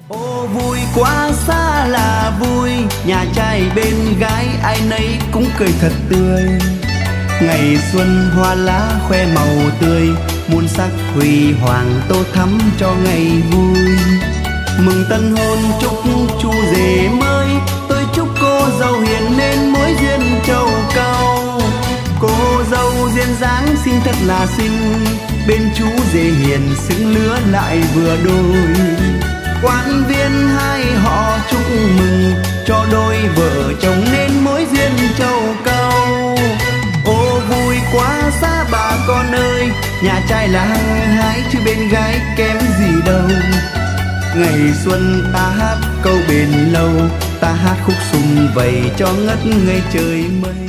Ô vui quá xa là vui, nhà trai bên gái ai nấy cũng cười thật tươi. Ngày xuân hoa lá khoe màu tươi, muôn sắc huy hoàng tô thắm cho ngày vui. Mừng tân hôn chúc chú rể mới, tôi chúc cô dâu hiền nên mối duyên trầu cau. Cô dâu duyên dáng xinh thật là xinh, bên chú rể hiền xứng lứa lại vừa đôi. Quan viên hai họ chúc mừng cho đôi vợ chồng nên mối duyên trầu cau. Ô vui quá xa bà con ơi, nhà trai là hăng hái chứ bên gái kém gì đâu. Ngày xuân ta hát câu bền lâu, ta hát khúc sum vầy cho ngất ngây trời mây.